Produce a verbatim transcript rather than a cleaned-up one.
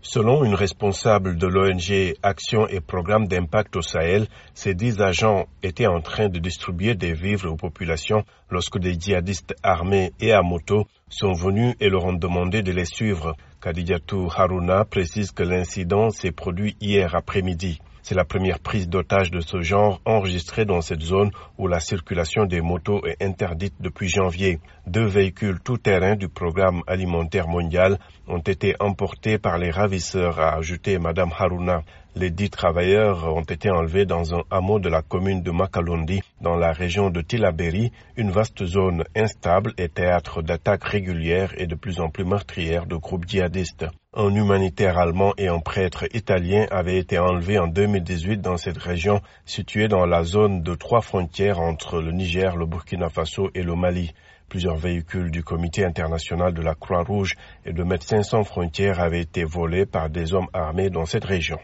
Selon une responsable de l'O N G Action et Programme d'impact au Sahel, ces dix agents étaient en train de distribuer des vivres aux populations lorsque des djihadistes armés et à moto sont venus et leur ont demandé de les suivre. Khadijatou Harouna précise que l'incident s'est produit hier après-midi. C'est la première prise d'otage de ce genre enregistrée dans cette zone où la circulation des motos est interdite depuis janvier. Deux véhicules tout-terrain du Programme alimentaire mondial ont été emportés par les ravisseurs, a ajouté Madame Harouna. Les dix travailleurs ont été enlevés dans un hameau de la commune de Makalondi, dans la région de Tillabéri, une vaste zone instable et théâtre d'attaques régulières et de plus en plus meurtrières de groupes djihadistes. Un humanitaire allemand et un prêtre italien avaient été enlevés en deux mille dix-huit dans cette région située dans la zone de trois frontières entre le Niger, le Burkina Faso et le Mali. Plusieurs véhicules du Comité international de la Croix-Rouge et de Médecins sans frontières avaient été volés par des hommes armés dans cette région.